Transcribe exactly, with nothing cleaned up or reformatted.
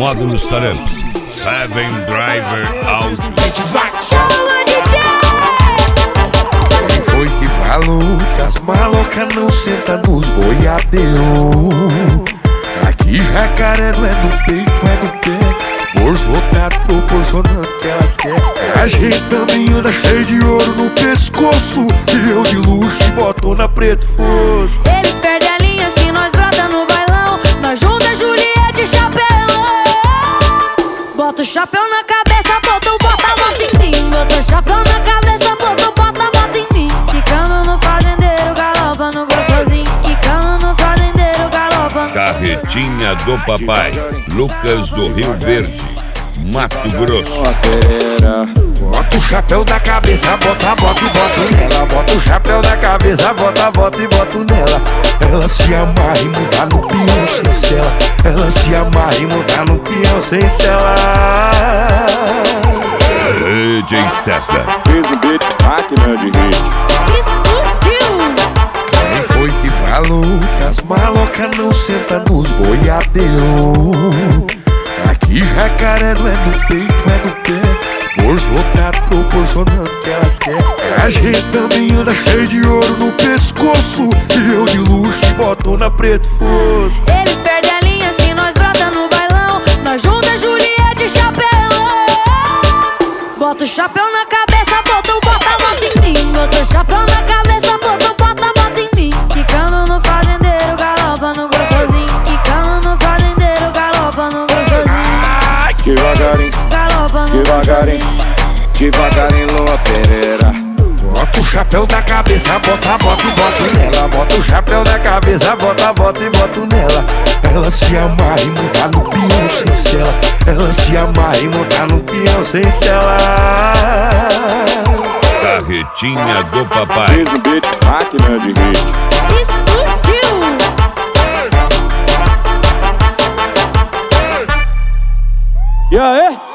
modo nos taramps. Seven Driver Audio. Quem foi que falou que as malocas não sentam nos boiadeiros? Aqui jacaré não é no peito, é no pé. Bolso lotado proporcionando que elas querem. A gente também anda cheio de ouro no pescoço. E eu de luxo e botona preto fosco. Eles perdem a linha se nós brota no bailão. Nós junta Juliette e chapelão. Bota o chapéu na cabeça, bota o bota, bota em mim. Bota o chapéu na cabeça, bota o bota, bota em mim. Quicando no fazendeiro, galopa no gostosinho. Quicando no fazendeiro, galopa no... Carretinha do Papai, Lucas do Rio Verde, Mato Grosso. Bota o chapéu da cabeça, bota, bota e bota nela. Bota o chapéu da cabeça, bota, bota e bota nela. Ela se amarra e muda no peão sem cela. Ela se amarra e muda no peão sem cela. D J César. Fez um beat, máquina de hit. Explodiu! Quem foi que falou que as malocas não sentam nos boiadeiros? Aqui jacaré não é no peito, é no pé. Bolso lotado proporcionando que elas querem. A gente também anda cheio de ouro no pescoço. E eu de luxo e botona preto fosco. Eles perdem a linha se nós brota no bailão. Nós junta Juliette e chapelão. Bota o chapéu na cabeça, bota o bota, bota em mim. Bota o chapéu na cabeça, bota o bota, bota em mim. Quicando no fazendeiro, galopa no gostosinho. Quicando no fazendeiro, galopa no gostosinho. Devagarinho, Galopa no devagarinho, gostosinho. devagarinho, Lua Pereira. Bota o chapéu da cabeça, bota, bota e bota nela. Bota o chapéu da cabeça, bota, bota e bota nela. Ela se amarra e muda no peão sem cela. Ela se amarra e muda no peão sem cela. Carretinha do Papai. Fez um beat, máquina de hit. Explodiu! E aí?